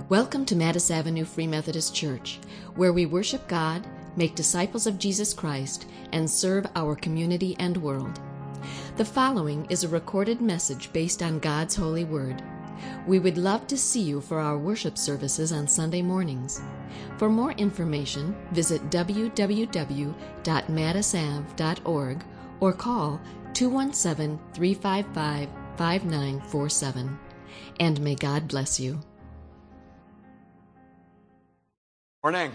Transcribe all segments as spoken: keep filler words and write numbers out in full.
Welcome to Mattis Avenue Free Methodist Church, where we worship God, make disciples of Jesus Christ, and serve our community and world. The following is a recorded message based on God's holy word. We would love to see you for our worship services on Sunday mornings. For more information, visit w w w dot mattis av dot org or call two one seven, three five five, five nine four seven. And may God bless you. Morning.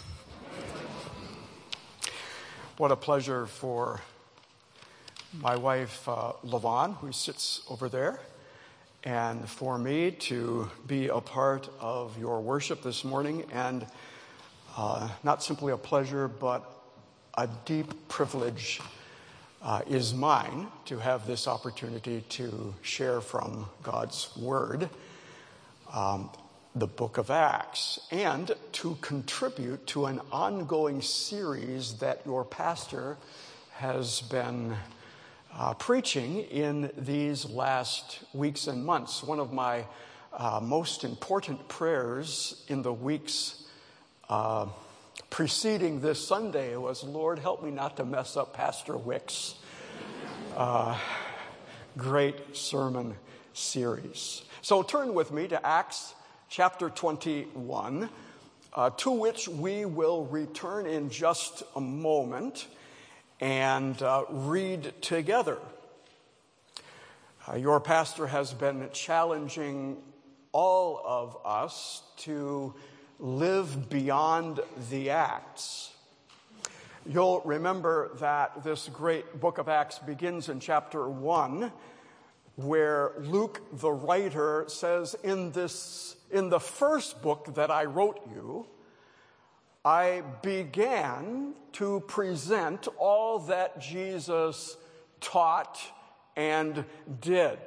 What a pleasure for my wife, uh, LaVon, who sits over there, and for me to be a part of your worship this morning. And uh, not simply a pleasure, but a deep privilege uh, is mine to have this opportunity to share from God's Word. Um, the book of Acts, and to contribute to an ongoing series that your pastor has been uh, preaching in these last weeks and months. One of my uh, most important prayers in the weeks uh, preceding this Sunday was, Lord, help me not to mess up Pastor Wick's uh, great sermon series. So turn with me to Acts chapter twenty-one, uh, to which we will return in just a moment and uh, read together. Uh, your pastor has been challenging all of us to live beyond the Acts. You'll remember that this great book of Acts begins in chapter one, where Luke, the writer, says, in this In the first book that I wrote you, I began to present all that Jesus taught and did,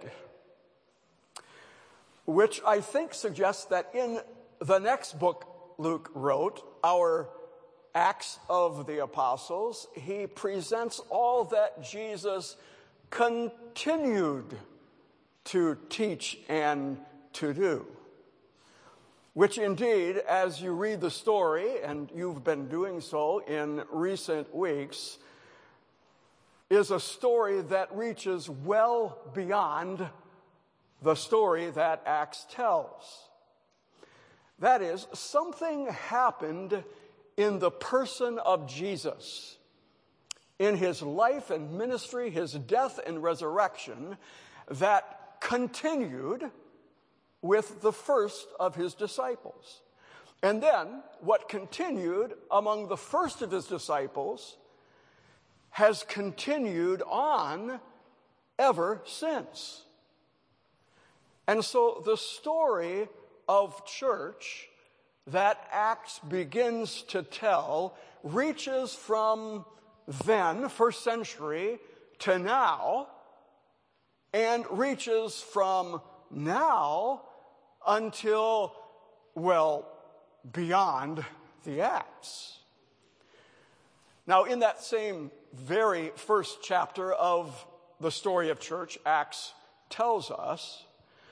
which I think suggests that in the next book Luke wrote, our Acts of the Apostles, he presents all that Jesus continued to teach and to do. Which indeed, as you read the story, and you've been doing so in recent weeks, is a story that reaches well beyond the story that Acts tells. That is, something happened in the person of Jesus, in his life and ministry, his death and resurrection, that continued with the first of his disciples. And then what continued among the first of his disciples has continued on ever since. And so the story of church that Acts begins to tell reaches from then, first century, to now, and reaches from now until, well, beyond the Acts. Now, in that same very first chapter of the story of church, Acts tells us,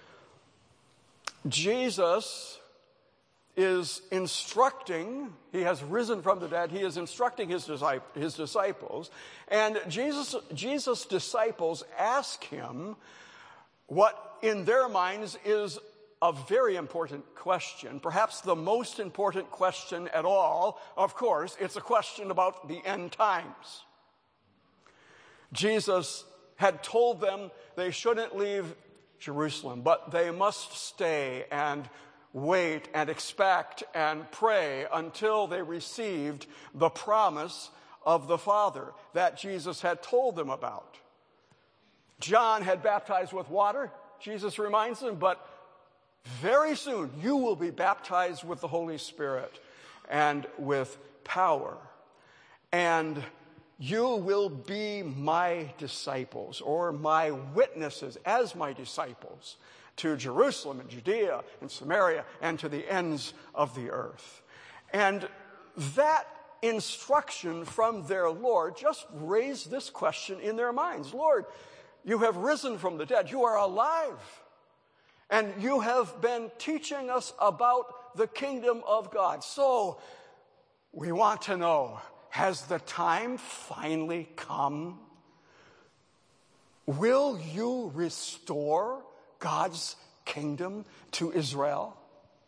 Jesus is instructing, he has risen from the dead, he is instructing his, his disciples, and Jesus, Jesus' disciples ask him what in their minds is a very important question, perhaps the most important question at all. Of course, it's a question about the end times. Jesus had told them they shouldn't leave Jerusalem, but they must stay and wait and expect and pray until they received the promise of the Father that Jesus had told them about. John had baptized with water, Jesus reminds them, but very soon you will be baptized with the Holy Spirit and with power. And you will be my disciples, or my witnesses as my disciples, to Jerusalem and Judea and Samaria and to the ends of the earth. And that instruction from their Lord just raised this question in their minds. Lord, you have risen from the dead. You are alive. And you have been teaching us about the kingdom of God. So we want to know, has the time finally come? Will you restore God's kingdom to Israel?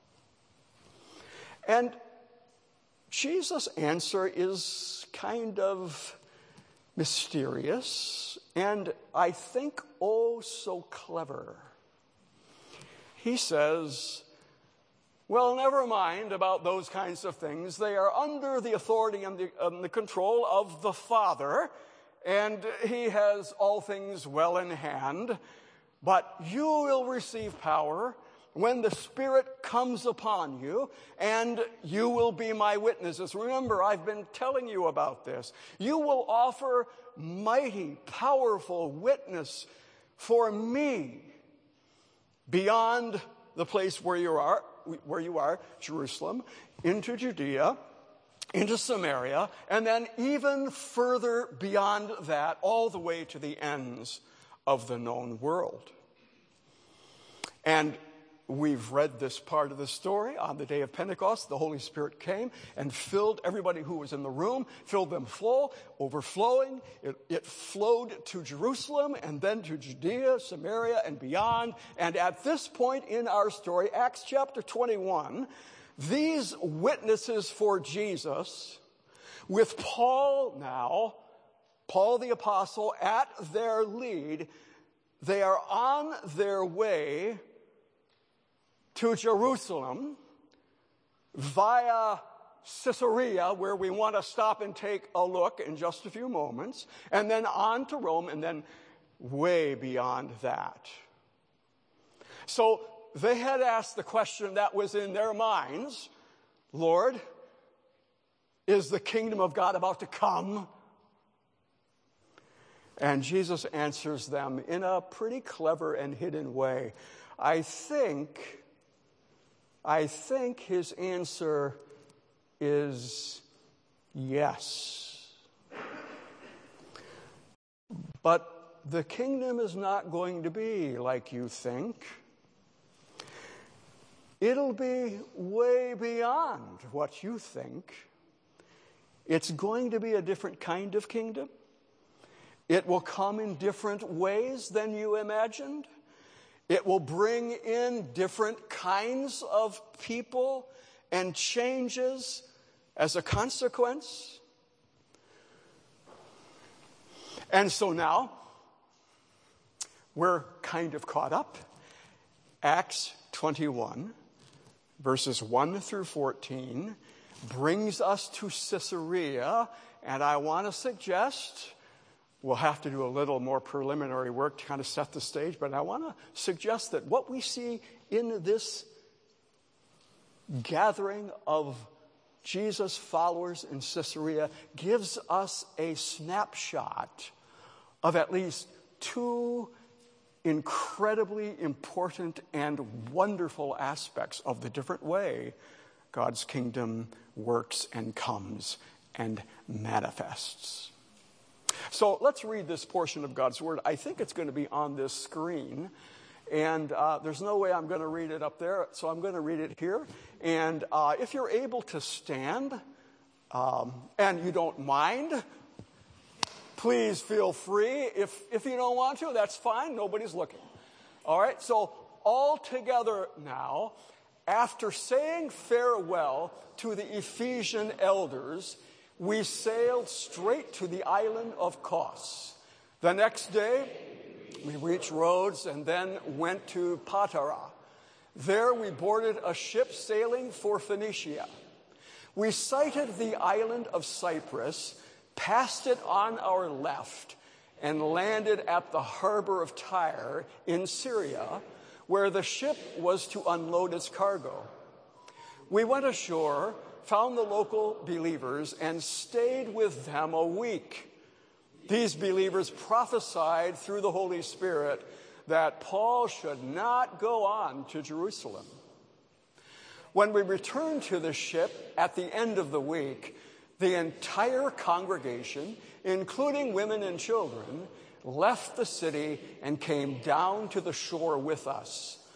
And Jesus' answer is kind of mysterious and I think oh so clever. He says, well, never mind about those kinds of things. They are under the authority and the, um, the control of the Father, and he has all things well in hand. But you will receive power when the Spirit comes upon you, and you will be my witnesses. Remember, I've been telling you about this. You will offer mighty, powerful witness for me beyond the place where you are, where you are, Jerusalem, into Judea, into Samaria, and then even further beyond that, all the way to the ends of the known world. And we've read this part of the story. On the day of Pentecost, the Holy Spirit came and filled everybody who was in the room, filled them full, overflowing. It, it flowed to Jerusalem and then to Judea, Samaria, and beyond. And at this point in our story, Acts chapter twenty-one, these witnesses for Jesus, with Paul now, Paul the apostle, at their lead, they are on their way to Jerusalem via Caesarea, where we want to stop and take a look in just a few moments, and then on to Rome, and then way beyond that. So they had asked the question that was in their minds, Lord, is the kingdom of God about to come? And Jesus answers them in a pretty clever and hidden way. I think... I think his answer is yes. But the kingdom is not going to be like you think. It'll be way beyond what you think. It's going to be a different kind of kingdom. It will come in different ways than you imagined. It will bring in different kinds of people and changes as a consequence. And so now, we're kind of caught up. Acts twenty-one, verses one through fourteen, brings us to Caesarea, and I want to suggest... we'll have to do a little more preliminary work to kind of set the stage, but I want to suggest that what we see in this gathering of Jesus' followers in Caesarea gives us a snapshot of at least two incredibly important and wonderful aspects of the different way God's kingdom works and comes and manifests. So let's read this portion of God's Word. I think it's going to be on this screen, and uh, there's no way I'm going to read it up there, so I'm going to read it here. And uh, if you're able to stand, um, and you don't mind, please feel free. If, if you don't want to, that's fine. Nobody's looking. All right, so all together now, after saying farewell to the Ephesian elders, we sailed straight to the island of Kos. The next day, we reached Rhodes and then went to Patara. There we boarded a ship sailing for Phoenicia. We sighted the island of Cyprus, passed it on our left, and landed at the harbor of Tyre in Syria, where the ship was to unload its cargo. We went ashore, found the local believers, and stayed with them a week. These believers prophesied through the Holy Spirit that Paul should not go on to Jerusalem. When we returned to the ship at the end of the week, the entire congregation, including women and children, left the city and came down to the shore with us.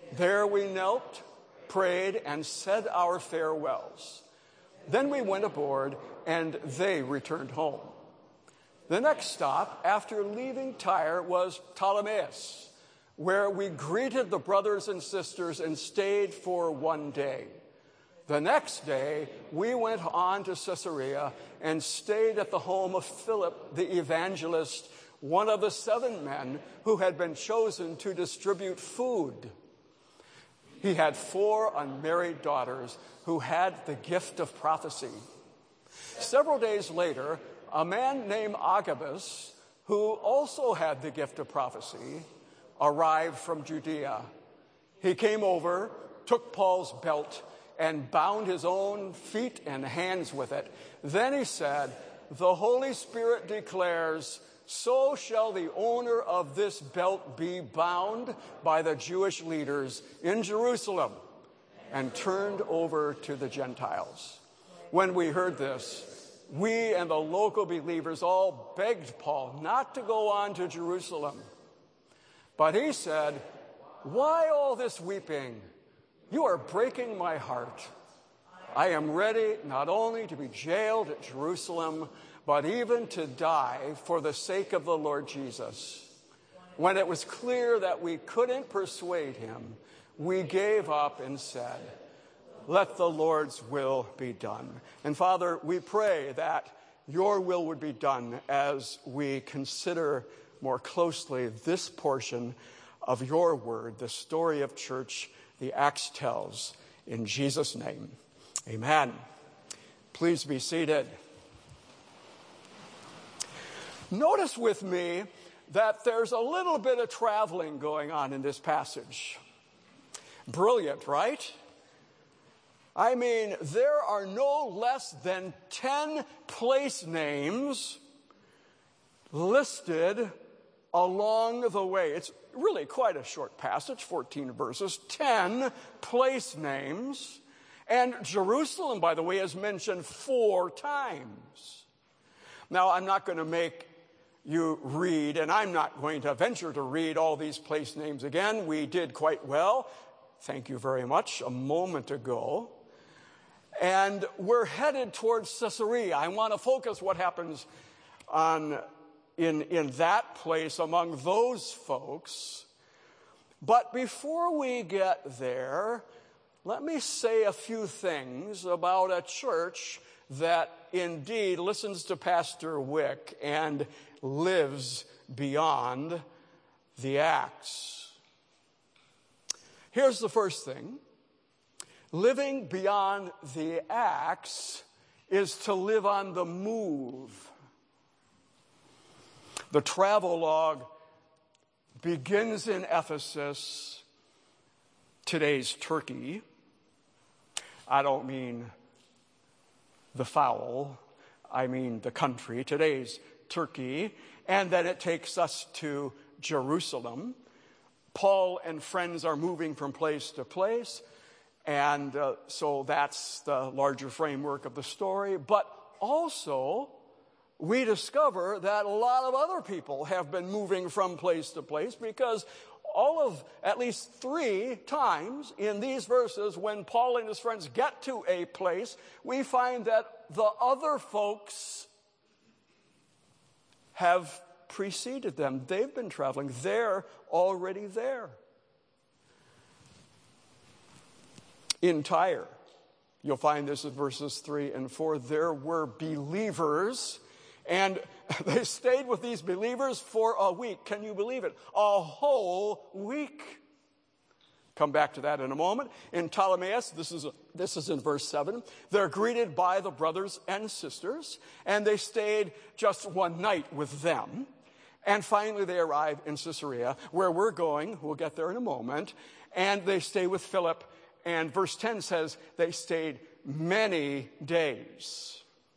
There we knelt, prayed, and said our farewells. Then we went aboard, and they returned home. The next stop after leaving Tyre was Ptolemais, where we greeted the brothers and sisters and stayed for one day. The next day, we went on to Caesarea and stayed at the home of Philip the evangelist, one of the seven men who had been chosen to distribute food. He had four unmarried daughters who had the gift of prophecy. Several days later, a man named Agabus, who also had the gift of prophecy, arrived from Judea. He came over, took Paul's belt, and bound his own feet and hands with it. Then he said, "The Holy Spirit declares, so shall the owner of this belt be bound by the Jewish leaders in Jerusalem," and turned over to the Gentiles. When we heard this, we and the local believers all begged Paul not to go on to Jerusalem. But he said, "Why all this weeping? You are breaking my heart. I am ready not only to be jailed at Jerusalem, but even to die for the sake of the Lord Jesus." When it was clear that we couldn't persuade him, we gave up and said, "Let the Lord's will be done." And Father, we pray that your will would be done as we consider more closely this portion of your word, the story of church the Acts tells. In Jesus' name, amen. Please be seated. Notice with me that there's a little bit of traveling going on in this passage. Brilliant, right? I mean, there are no less than ten place names listed along the way. It's really quite a short passage, fourteen verses, ten place names. And Jerusalem, by the way, is mentioned four times. Now, I'm not going to make you read, and I'm not going to venture to read all these place names again. We did quite well, thank you very much, a moment ago. And we're headed towards Caesarea. I want to focus what happens on in, in that place among those folks. But before we get there, let me say a few things about a church that indeed listens to Pastor Wick and lives beyond the Acts. Here's the first thing. Living beyond the Acts is to live on the move. The travelogue begins in Ephesus, today's Turkey. I don't mean the fowl, I mean the country, today's Turkey, and then it takes us to Jerusalem. Paul and friends are moving from place to place, and uh, so that's the larger framework of the story. But also, we discover that a lot of other people have been moving from place to place, because all of at least three times in these verses, when Paul and his friends get to a place, we find that the other folks have preceded them. They've been traveling. They're already there. In Tyre, you'll find this in verses three and four, there were believers, and they stayed with these believers for a week. Can you believe it? A whole week. Come back to that in a moment. In Ptolemais, this is, this is in verse seven, they're greeted by the brothers and sisters, and they stayed just one night with them. And finally they arrive in Caesarea, where we're going. We'll get there in a moment. And they stay with Philip. And verse ten says they stayed many days.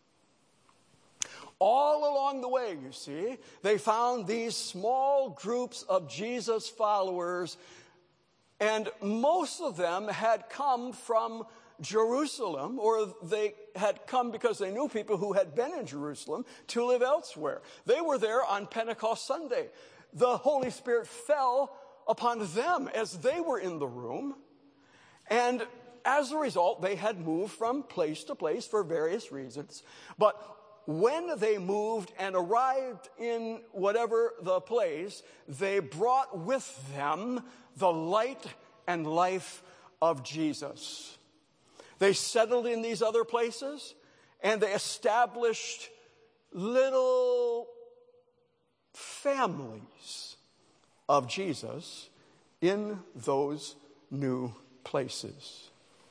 All along the way, you see, they found these small groups of Jesus followers, and most of them had come from Jerusalem, or they had come because they knew people who had been in Jerusalem to live elsewhere. They were there on Pentecost Sunday. The Holy Spirit fell upon them as they were in the room. And as a result, they had moved from place to place for various reasons. But when they moved and arrived in whatever the place, they brought with them the light and life of Jesus. They settled in these other places, and they established little families of Jesus in those new places.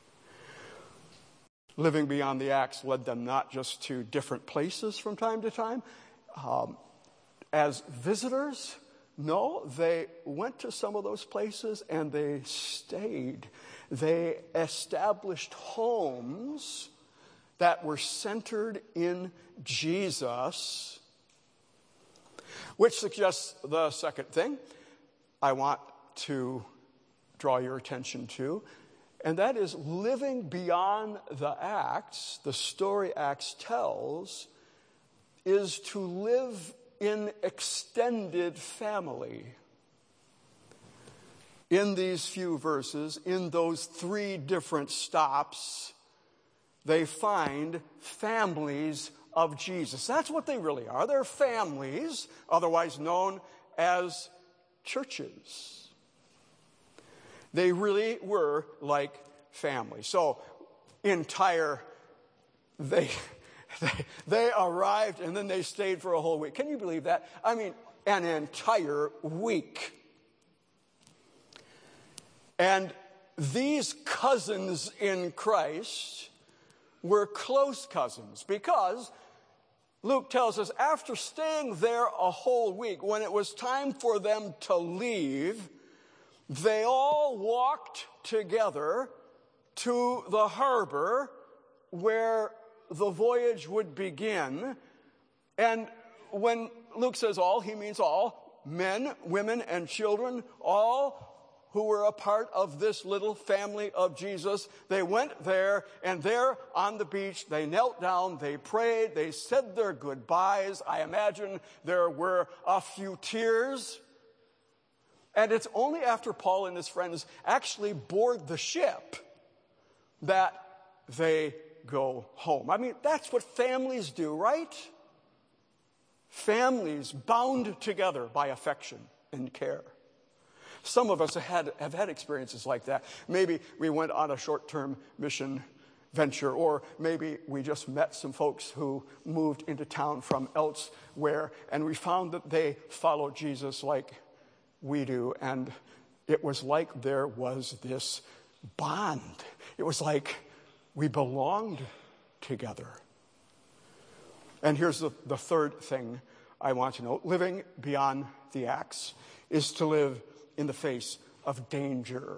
Living beyond the Acts led them not just to different places from time to time. Um, as visitors, no, they went to some of those places and they stayed. They established homes that were centered in Jesus, which suggests the second thing I want to draw your attention to. And that is living beyond the Acts, the story Acts tells, is to live in extended family. In these few verses, in those three different stops, they find families of Jesus. That's what they really are. They're families, otherwise known as churches. They really were like family. So, entire, they, they, they arrived and then they stayed for a whole week. Can you believe that? I mean, an entire week. And these cousins in Christ were close cousins because Luke tells us after staying there a whole week, when it was time for them to leave, they all walked together to the harbor where the voyage would begin. And when Luke says all, he means all, men, women, and children, all who were a part of this little family of Jesus. They went there, and there on the beach, they knelt down, they prayed, they said their goodbyes. I imagine there were a few tears. And it's only after Paul and his friends actually board the ship that they go home. I mean, that's what families do, right? Families bound together by affection and care. Some of us have had, have had experiences like that. Maybe we went on a short-term mission venture, or maybe we just met some folks who moved into town from elsewhere, and we found that they followed Jesus like we do, and it was like there was this bond. It was like we belonged together. And here's the, the third thing I want to know. Living beyond the Acts is to live in the face of danger.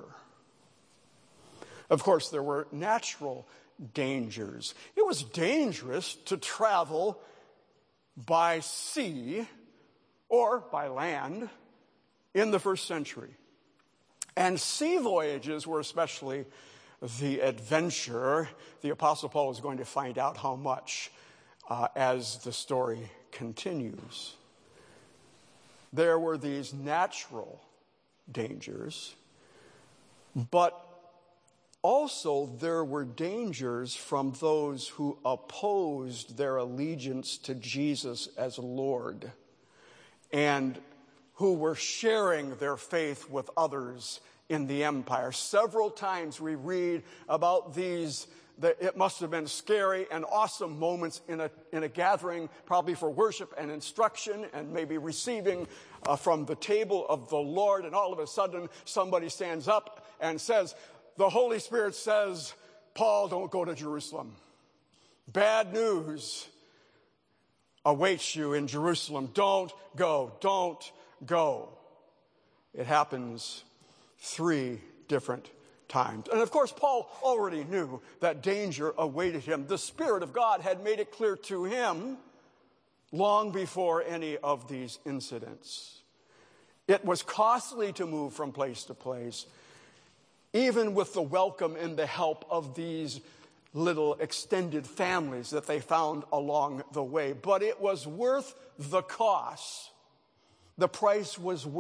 Of course, there were natural dangers. It was dangerous to travel by sea or by land in the first century. And sea voyages were especially the adventure. The Apostle Paul is going to find out how much uh, as the story continues. There were these natural dangers, but also there were dangers from those who opposed their allegiance to Jesus as Lord and who were sharing their faith with others in the empire. Several times we read about these, that it must have been scary and awesome moments in a, in a gathering, probably for worship and instruction and maybe receiving uh, from the table of the Lord. And all of a sudden somebody stands up and says, the Holy Spirit says, Paul, don't go to Jerusalem. Bad news awaits you in Jerusalem. Don't go. Don't go. It happens three different times. And of course, Paul already knew that danger awaited him. The Spirit of God had made it clear to him long before any of these incidents. It was costly to move from place to place, even with the welcome and the help of these little extended families that they found along the way. But it was worth the cost. The price was worth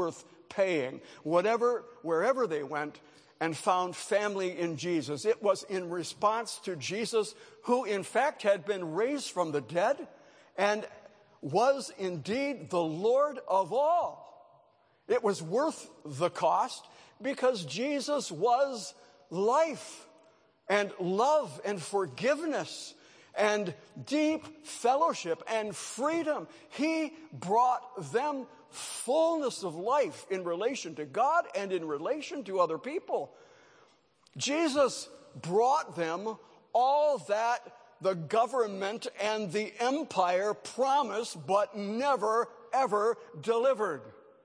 paying. Whatever, wherever they went and found family in Jesus. It was in response to Jesus, who in fact had been raised from the dead and was indeed the Lord of all. It was worth the cost because Jesus was life and love and forgiveness and deep fellowship and freedom. He brought them fullness of life in relation to God and in relation to other people. Jesus brought them all that the government and the empire promised but never, ever delivered.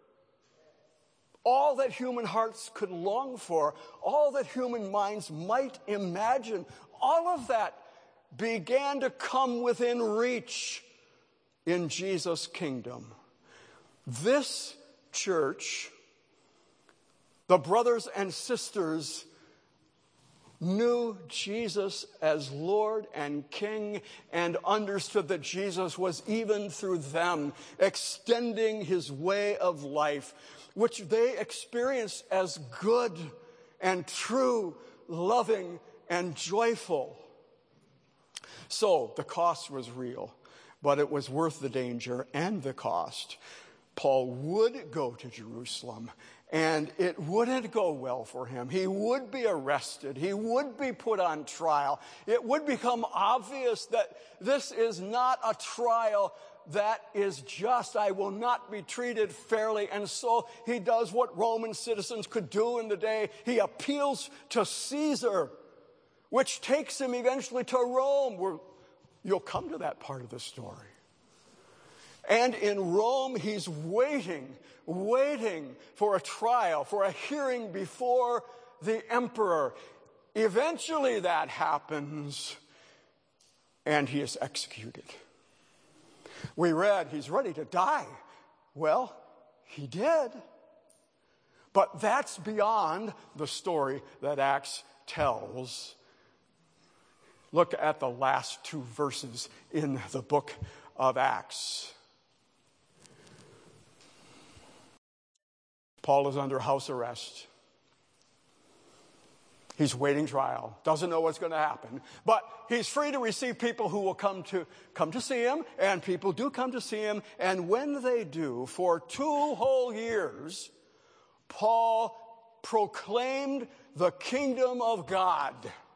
All that human hearts could long for, all that human minds might imagine, all of that began to come within reach in Jesus' kingdom. This church, the brothers and sisters, knew Jesus as Lord and King and understood that Jesus was even through them extending his way of life, which they experienced as good and true, loving and joyful. So the cost was real, but it was worth the danger and the cost. Paul would go to Jerusalem, and it wouldn't go well for him. He would be arrested. He would be put on trial. It would become obvious that this is not a trial that is just. I will not be treated fairly. And so he does what Roman citizens could do in the day. He appeals to Caesar, which takes him eventually to Rome, where you'll come to that part of the story. And in Rome, he's waiting, waiting for a trial, for a hearing before the emperor. Eventually that happens, and he is executed. We read he's ready to die. Well, he did. But that's beyond the story that Acts tells. Look at the last two verses in the book of Acts. Paul is under house arrest. He's waiting trial, doesn't know what's going to happen, but he's free to receive people who will come to come to see him, and people do come to see him, and when they do, for two whole years, Paul proclaimed the kingdom of God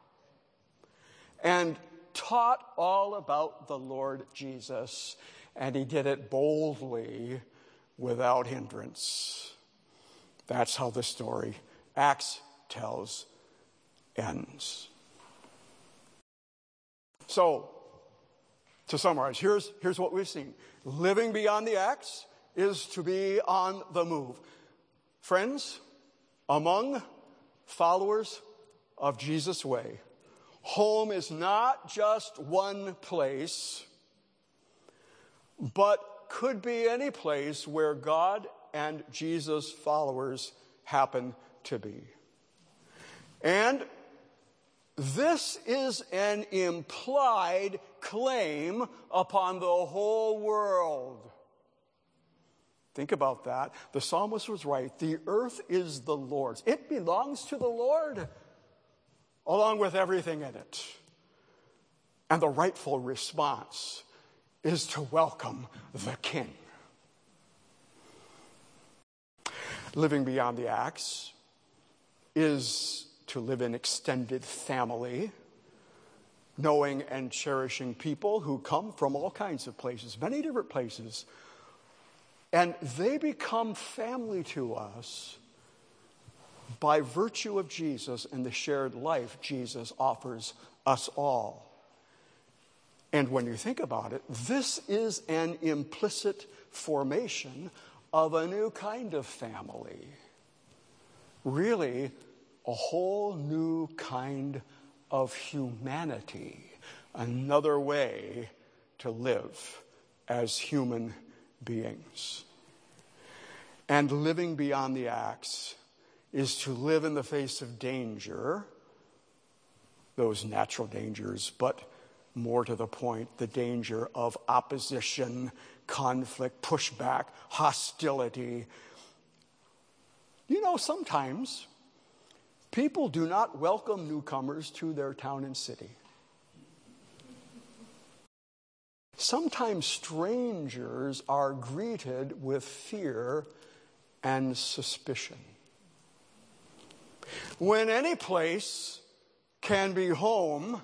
and taught all about the Lord Jesus, and he did it boldly without hindrance. That's how the story, Acts tells, ends. So, to summarize, here's, here's what we've seen. Living beyond the Acts is to be on the move. Friends, among followers of Jesus' way, home is not just one place, but could be any place where God and Jesus' followers happen to be. And this is an implied claim upon the whole world. Think about that. The psalmist was right. The earth is the Lord's. It belongs to the Lord, along with everything in it. And the rightful response is to welcome the King. Living beyond the Acts is to live in extended family, knowing and cherishing people who come from all kinds of places, many different places, and they become family to us by virtue of Jesus and the shared life Jesus offers us all. And when you think about it, this is an implicit formation of a new kind of family. Really, a whole new kind of humanity. Another way to live as human beings. And living beyond the Acts is to live in the face of danger, those natural dangers, but more to the point, the danger of opposition, conflict, pushback, hostility, You know, sometimes people do not welcome newcomers to their town and city. Sometimes strangers are greeted with fear and suspicion. When any place can be home,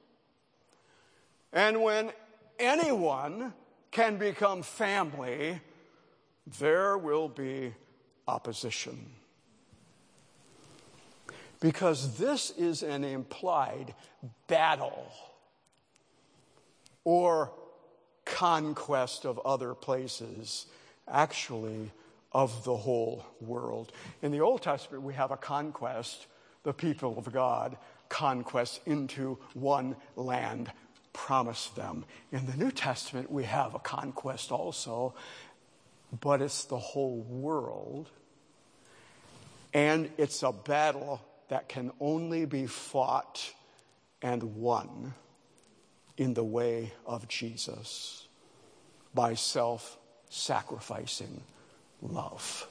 and when anyone can become family, there will be opposition. Because this is an implied battle or conquest of other places, actually of the whole world. In the Old Testament, we have a conquest, the people of God, conquest into one land promised them. In the New Testament, we have a conquest also, but it's the whole world. And it's a battle that can only be fought and won in the way of Jesus by self-sacrificing love.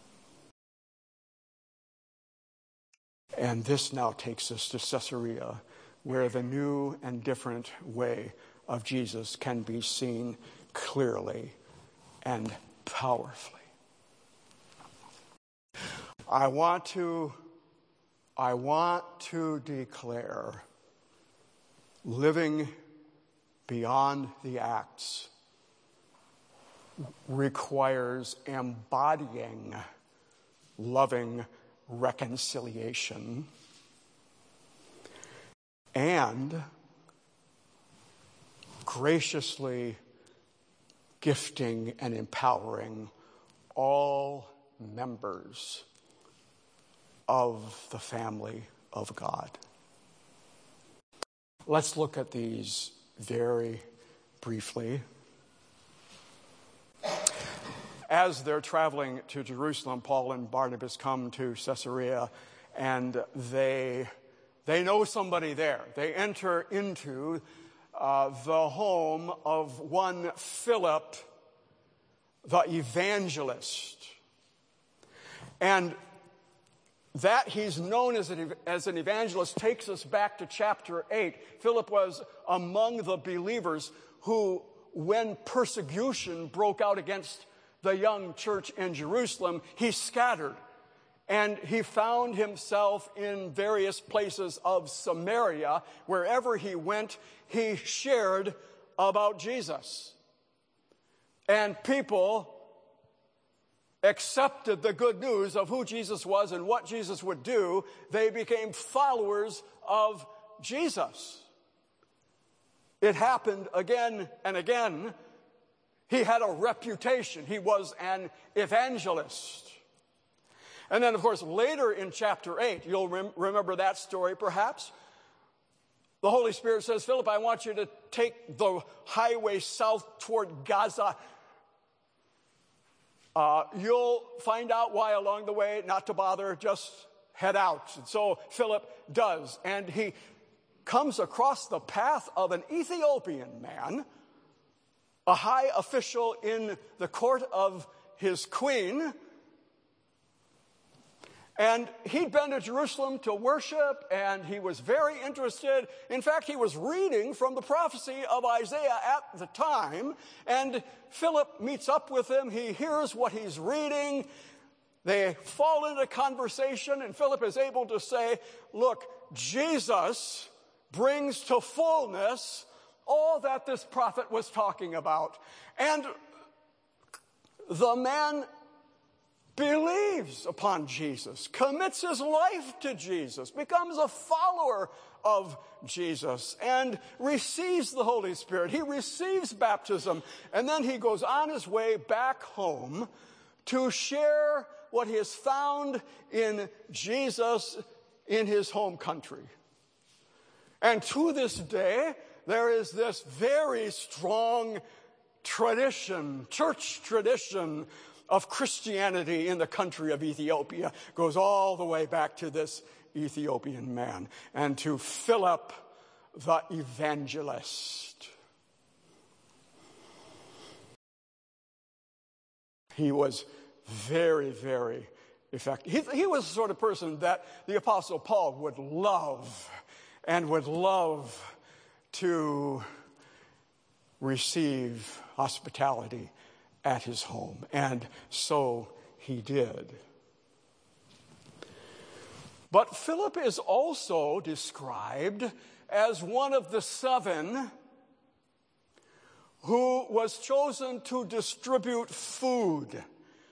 And this now takes us to Caesarea, where the new and different way of Jesus can be seen clearly and powerfully. I want to, I want to declare living beyond the Acts requires embodying loving reconciliation and graciously gifting and empowering all members of the family of God. Let's look at these very briefly. As they're traveling to Jerusalem, Paul and Barnabas come to Caesarea, and they they know somebody there. They enter into uh, the home of one Philip, the evangelist. And that he's known as an, as an evangelist takes us back to chapter eight. Philip was among the believers who, when persecution broke out against the young church in Jerusalem, he scattered. And he found himself in various places of Samaria. Wherever he went, he shared about Jesus. And people accepted the good news of who Jesus was and what Jesus would do. They became followers of Jesus. It happened again and again. He had a reputation. He was an evangelist. And then, of course, later in chapter eight, you'll rem- remember that story perhaps. The Holy Spirit says, Philip, I want you to take the highway south toward Gaza. Uh, you'll find out why along the way, not to bother, just head out. And so Philip does. And he comes across the path of an Ethiopian man, a high official in the court of his queen. And he'd been to Jerusalem to worship, and he was very interested. In fact, he was reading from the prophecy of Isaiah at the time, and Philip meets up with him. He hears what he's reading. They fall into conversation, and Philip is able to say, look, Jesus brings to fullness all that this prophet was talking about. And the man believes upon Jesus, commits his life to Jesus, becomes a follower of Jesus, and receives the Holy Spirit. He receives baptism, and then he goes on his way back home to share what he has found in Jesus in his home country. And to this day, there is this very strong tradition, church tradition, of Christianity in the country of Ethiopia. Goes all the way back to this Ethiopian man and to Philip the evangelist. He was very, very effect. He, he was the sort of person that the Apostle Paul would love and would love to receive hospitality at his home. And so he did. But Philip is also described as one of the seven who was chosen to distribute food.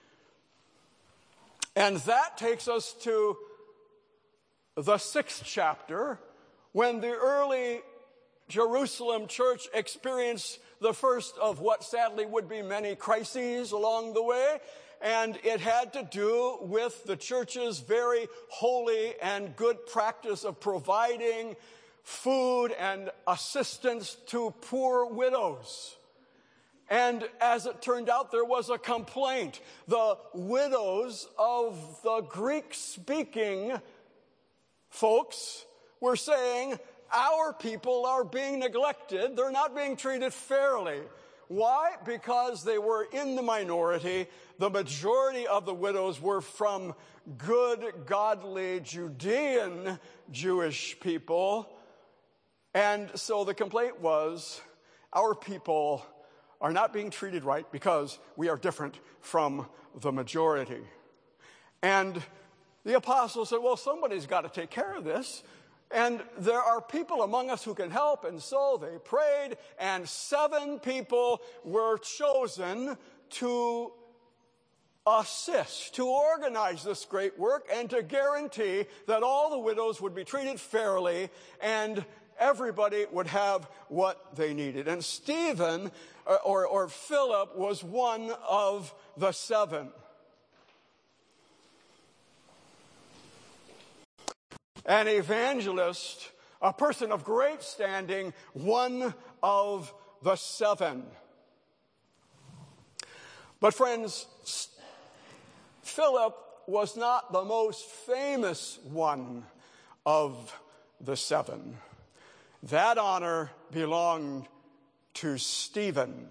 And that takes us to the sixth chapter, when the early Jerusalem church experienced the first of what sadly would be many crises along the way. And it had to do with the church's very holy and good practice of providing food and assistance to poor widows. And as it turned out, there was a complaint. The widows of the Greek-speaking folks were saying, our people are being neglected. They're not being treated fairly. Why? Because they were in the minority. The majority of the widows were from good, godly, Judean Jewish people. And so the complaint was, our people are not being treated right because we are different from the majority. And the apostle said, well, somebody's got to take care of this. And there are people among us who can help. And so they prayed, and seven people were chosen to assist, to organize this great work, and to guarantee that all the widows would be treated fairly and everybody would have what they needed. And Stephen, or, or, or Philip, was one of the seven. An evangelist, a person of great standing, one of the seven. But friends, Philip was not the most famous one of the seven. That honor belonged to Stephen.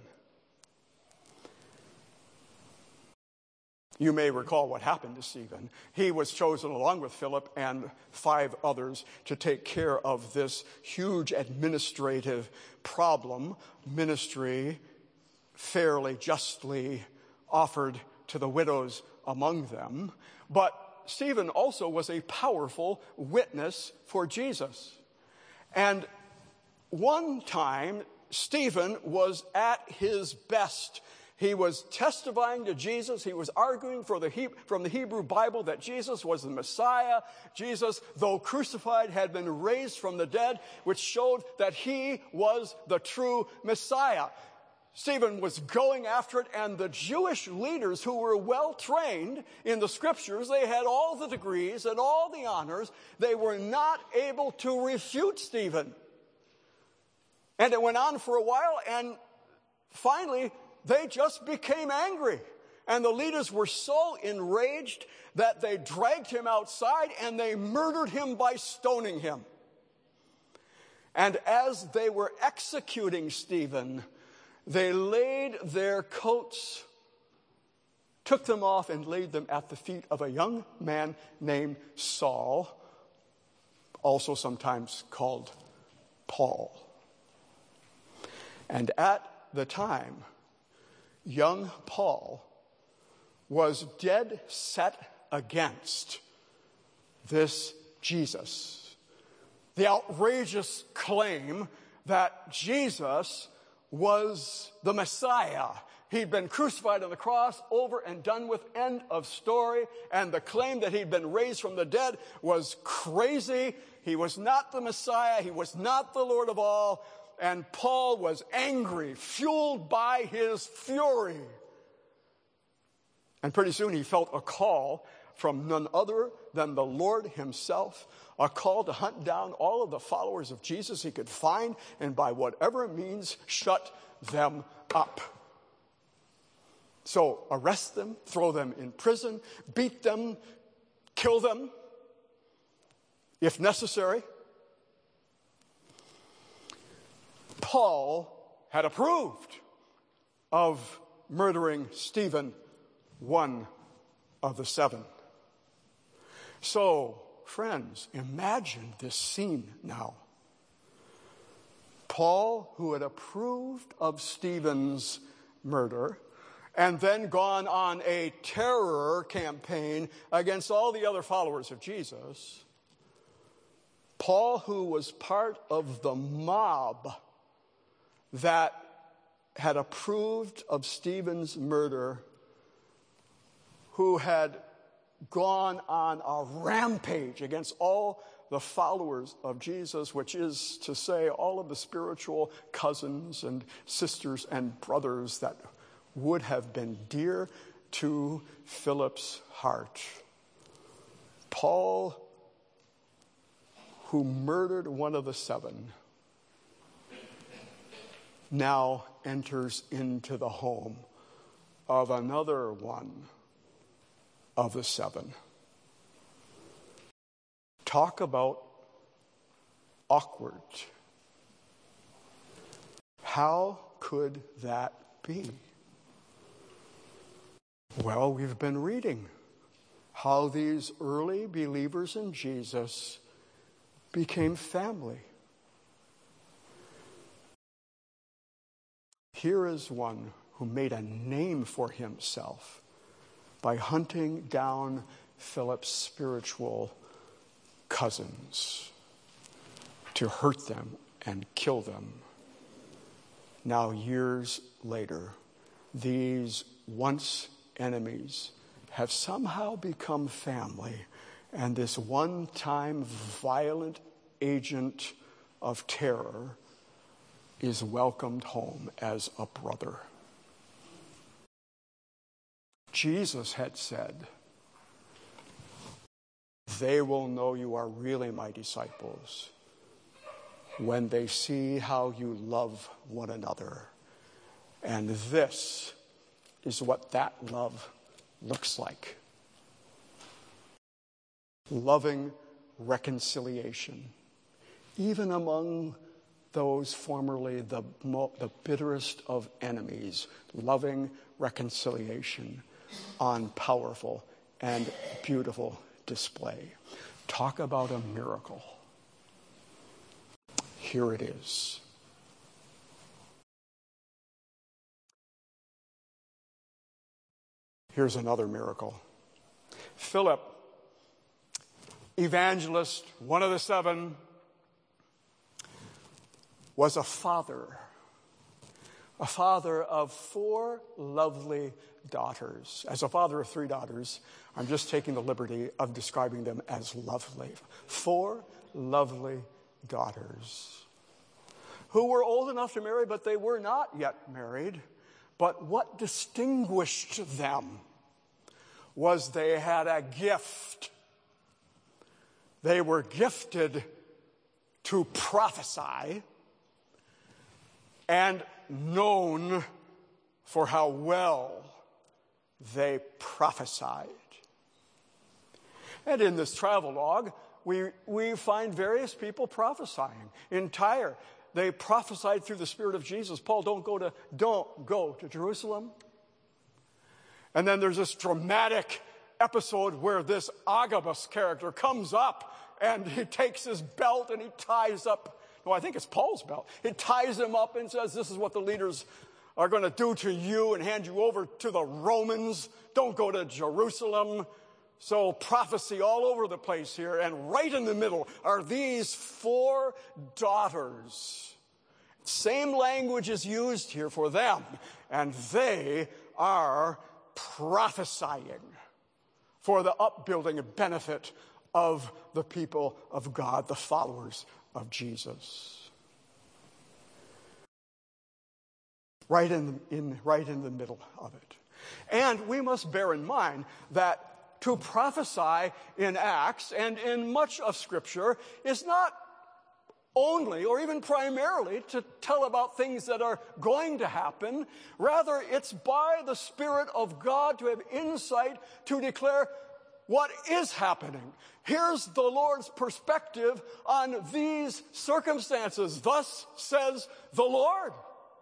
You may recall what happened to Stephen. He was chosen along with Philip and five others to take care of this huge administrative problem, ministry fairly, justly offered to the widows among them. But Stephen also was a powerful witness for Jesus. And one time, Stephen was at his best. He was testifying to Jesus. He was arguing for the he- from the Hebrew Bible that Jesus was the Messiah. Jesus, though crucified, had been raised from the dead, which showed that he was the true Messiah. Stephen was going after it, and the Jewish leaders who were well trained in the scriptures, they had all the degrees and all the honors, they were not able to refute Stephen. And it went on for a while, and finally, they just became angry. And the leaders were so enraged that they dragged him outside and they murdered him by stoning him. And as they were executing Stephen, they laid their coats, took them off, and laid them at the feet of a young man named Saul, also sometimes called Paul. And at the time, young Paul was dead set against this Jesus. The outrageous claim that Jesus was the Messiah. He'd been crucified on the cross, over and done with, end of story. And the claim that he'd been raised from the dead was crazy. He was not the Messiah. He was not the Lord of all. And Paul was angry, fueled by his fury. And pretty soon he felt a call from none other than the Lord himself, a call to hunt down all of the followers of Jesus he could find, and by whatever means shut them up. So arrest them, throw them in prison, beat them, kill them, if necessary. Paul had approved of murdering Stephen, one of the seven. So, friends, imagine this scene now. Paul, who had approved of Stephen's murder and then gone on a terror campaign against all the other followers of Jesus, Paul, who was part of the mob that had approved of Stephen's murder, who had gone on a rampage against all the followers of Jesus, which is to say all of the spiritual cousins and sisters and brothers that would have been dear to Philip's heart. Paul, who murdered one of the seven, now enters into the home of another one of the seven. Talk about awkward. How could that be? Well, we've been reading how these early believers in Jesus became family. Here is one who made a name for himself by hunting down Philip's spiritual cousins to hurt them and kill them. Now, years later, these once enemies have somehow become family, and this one-time violent agent of terror is welcomed home as a brother. Jesus had said, "They will know you are really my disciples when they see how you love one another." And this is what that love looks like. Loving reconciliation, even among those formerly the, mo- the bitterest of enemies. Loving reconciliation on powerful and beautiful display. Talk about a miracle. Here it is. Here's another miracle. Philip, evangelist, one of the seven, was a father, a father of four lovely daughters. As a father of three daughters, I'm just taking the liberty of describing them as lovely. Four lovely daughters who were old enough to marry, but they were not yet married. But what distinguished them was they had a gift. They were gifted to prophesy and known for how well they prophesied. And in this travelogue, we, we find various people prophesying. In Tyre, they prophesied through the Spirit of Jesus. Paul, don't go to, don't go to Jerusalem. And then there's this dramatic episode where this Agabus character comes up and he takes his belt and he ties up, no, I think it's Paul's belt. He ties him up and says, this is what the leaders are going to do to you and hand you over to the Romans. Don't go to Jerusalem. So prophecy all over the place here. And right in the middle are these four daughters. Same language is used here for them. And they are prophesying for the upbuilding and benefit of the people of God, the followers of Jesus. Right in, in, right in the middle of it. And we must bear in mind that to prophesy in Acts and in much of Scripture is not only or even primarily to tell about things that are going to happen. Rather, it's by the Spirit of God to have insight to declare what is happening. Here's the Lord's perspective on these circumstances. Thus says the Lord.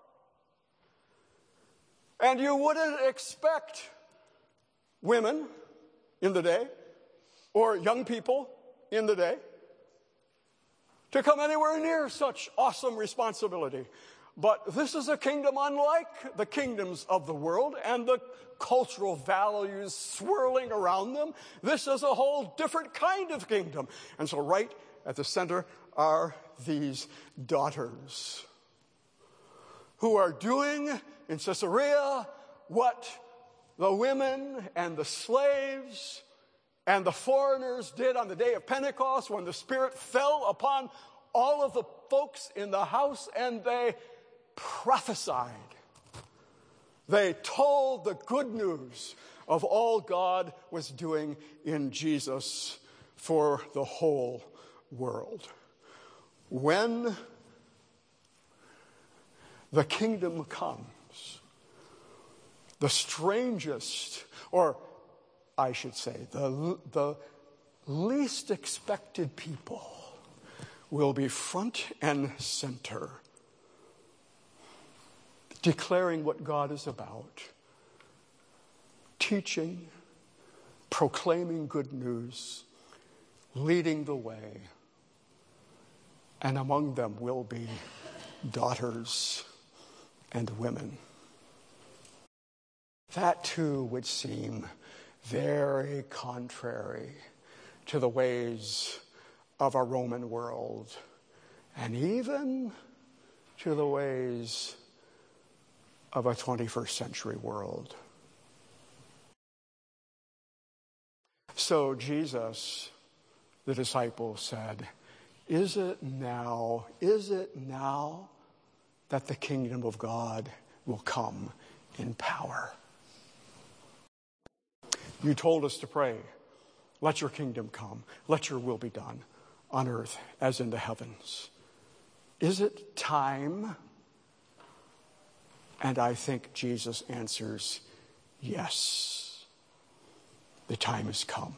And you wouldn't expect women in the day, or young people in the day to come anywhere near such awesome responsibility. But this is a kingdom unlike the kingdoms of the world and the cultural values swirling around them. This is a whole different kind of kingdom. And so right at the center are these daughters who are doing in Caesarea what the women and the slaves and the foreigners did on the day of Pentecost when the Spirit fell upon all of the folks in the house, and they prophesied. They told the good news of all God was doing in Jesus for the whole world. When the kingdom comes, the strangest, or I should say, the, the least expected people will be front and center, declaring what God is about, teaching, proclaiming good news, leading the way. And among them will be daughters and women. That too would seem very contrary to the ways of a Roman world, and even to the ways of a twenty-first century world. So Jesus, the disciple, said, Is it now, is it now that the kingdom of God will come in power? You told us to pray, let your kingdom come, let your will be done on earth as in the heavens. Is it time? And I think Jesus answers, yes, the time has come.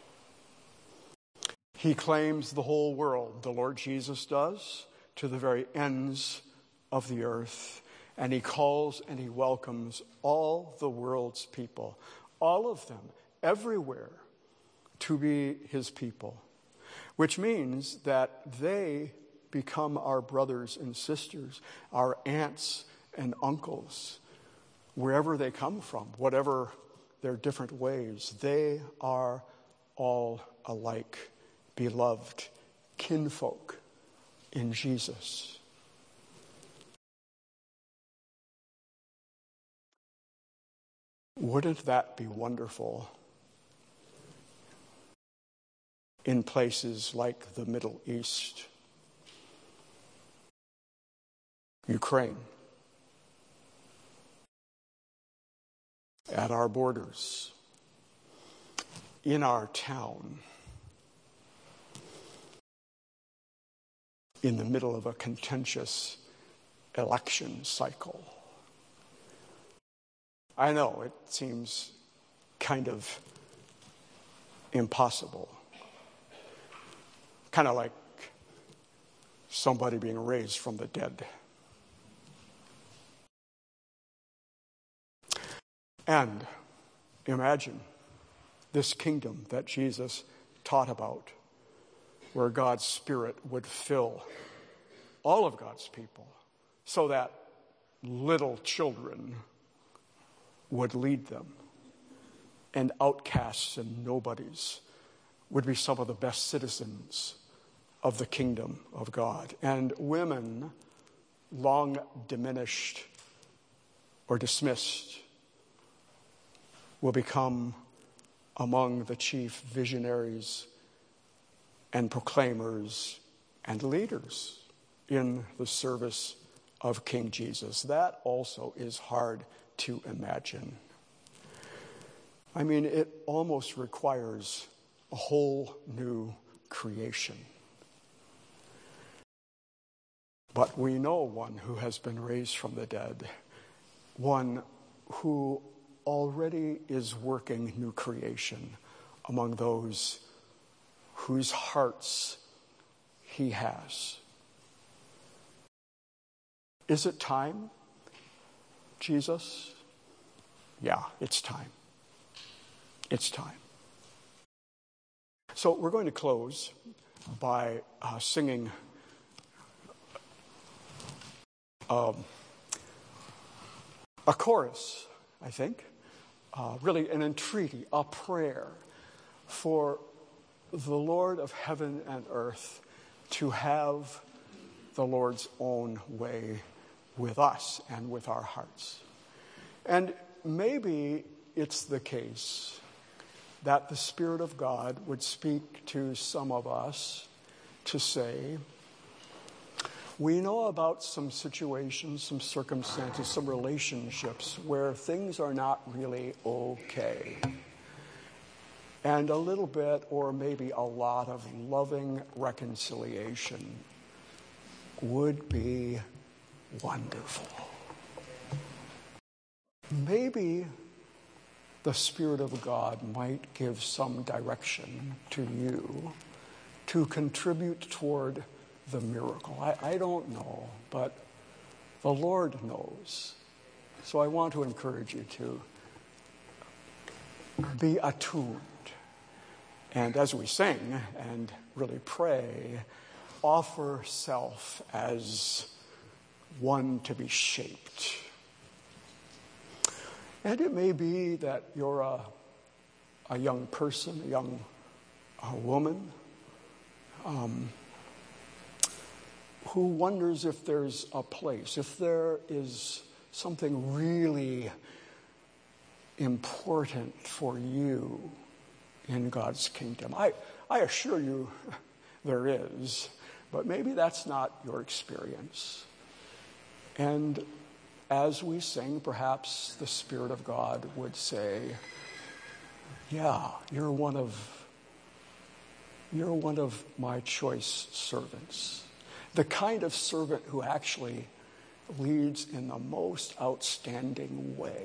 He claims the whole world, the Lord Jesus does, to the very ends of the earth. And he calls and he welcomes all the world's people, all of them, everywhere, to be his people. Which means that they become our brothers and sisters, our aunts and uncles, wherever they come from, whatever their different ways. They are all alike, beloved kinfolk in Jesus. Wouldn't that be wonderful in places like the Middle East, Ukraine, at our borders, in our town, in the middle of a contentious election cycle? I know it seems kind of impossible. Kind of like somebody being raised from the dead. And imagine this kingdom that Jesus taught about, where God's Spirit would fill all of God's people so that little children would lead them, and outcasts and nobodies would be some of the best citizens of the kingdom of God. And women, long diminished or dismissed, will become among the chief visionaries and proclaimers and leaders in the service of King Jesus. That also is hard to imagine. I mean, it almost requires a whole new creation. But we know one who has been raised from the dead, one who already is working new creation among those whose hearts he has. Is it time, Jesus? Yeah, it's time. It's time. So we're going to close by uh, singing um, a chorus, I think, uh, really an entreaty, a prayer for the Lord of heaven and earth to have the Lord's own way with us and with our hearts. And maybe it's the case that the Spirit of God would speak to some of us to say, we know about some situations, some circumstances, some relationships where things are not really okay. And a little bit, or maybe a lot, of loving reconciliation would be wonderful. Maybe the Spirit of God might give some direction to you to contribute toward the miracle. I, I don't know, but the Lord knows. So I want to encourage you to be attuned. And as we sing and really pray, offer self as one to be shaped. And it may be that you're a, a young person, a young a woman, um, who wonders if there's a place, if there is something really important for you in God's kingdom. I, I assure you there is, but maybe that's not your experience. And as we sing, perhaps the Spirit of God would say, yeah, you're one of, you're one of my choice servants. The kind of servant who actually leads in the most outstanding way.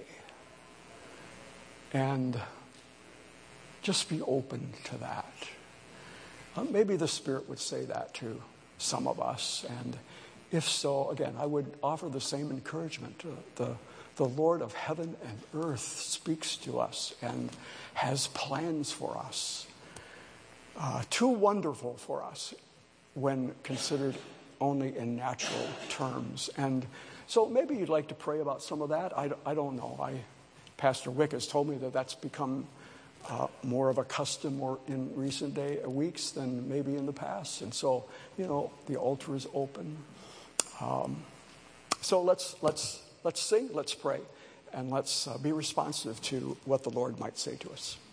And just be open to that. Uh, maybe the Spirit would say that to some of us. And if so, again, I would offer the same encouragement. Uh, the, the Lord of heaven and earth speaks to us and has plans for us. Uh, too wonderful for us when considered only in natural terms. And so maybe you'd like to pray about some of that. I, I don't know. I, Pastor Wick has told me that that's become uh, more of a custom more in recent day weeks than maybe in the past. And so, you know, the altar is open. Um, so let's let's let's sing, let's pray, and let's uh, be responsive to what the Lord might say to us.